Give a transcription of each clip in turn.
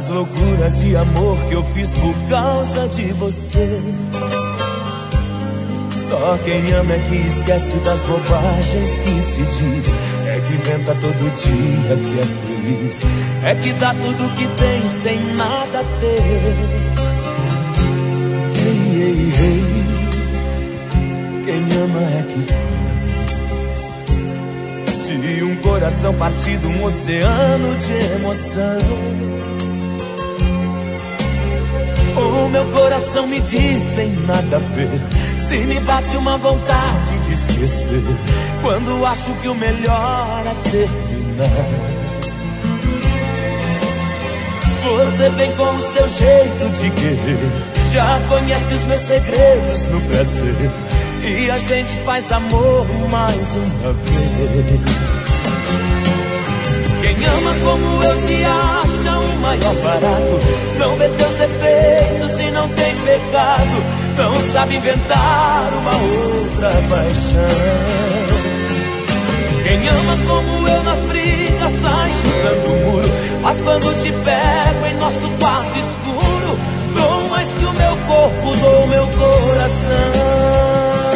das loucuras de amor que eu fiz por causa de você. Só quem ama é que esquece das bobagens que se diz. É que inventa todo dia que é feliz. É que dá tudo que tem sem nada ter. Ei, ei, ei. Quem ama é que faz de um coração partido um oceano de emoção. O meu coração me diz tem nada a ver. Se me bate uma vontade de esquecer, quando acho que o melhor é terminar. Você vem com o seu jeito de querer, já conhece os meus segredos no prazer, e a gente faz amor mais uma vez. Quem ama como eu te acha o maior barato. Não vê teus defeitos e não tem pecado. Não sabe inventar uma outra paixão. Quem ama como eu nas brigas sai chutando o muro. Mas quando te pego em nosso quarto escuro, dou mais que o meu corpo, dou meu coração.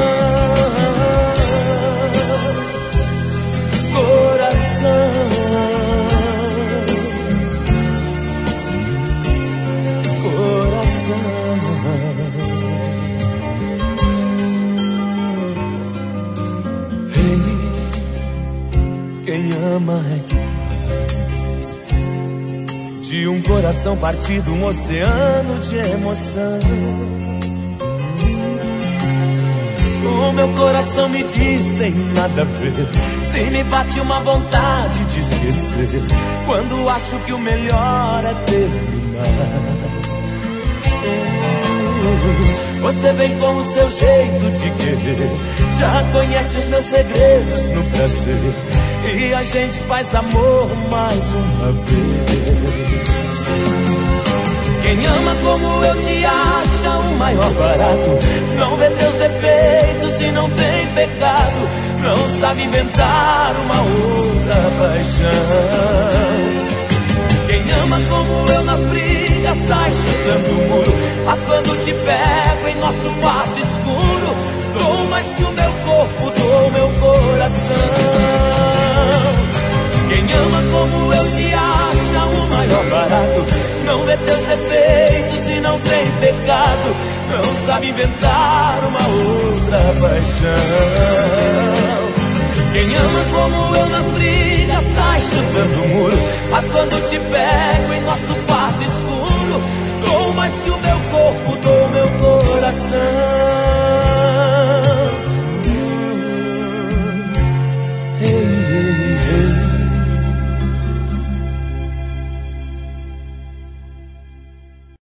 Quem ama é que faz de um coração partido um oceano de emoção. O meu coração me diz tem nada a ver. Se me bate uma vontade de esquecer, quando acho que o melhor é terminar. Você vem com o seu jeito de querer, já conhece os meus segredos no prazer, e a gente faz amor mais uma vez. Quem ama como eu te acha o maior barato. Não vê teus defeitos e não tem pecado. Não sabe inventar uma outra paixão. Quem ama como eu nas brigas sai chutando o muro. Mas quando te pego em nosso quarto escuro, dou mais que o meu corpo, dou meu coração. Quem ama como eu te acha o maior barato. Não vê teus defeitos e não tem pecado. Não sabe inventar uma outra paixão. Quem ama como eu nas brigas sai chutando o muro. Mas quando te pego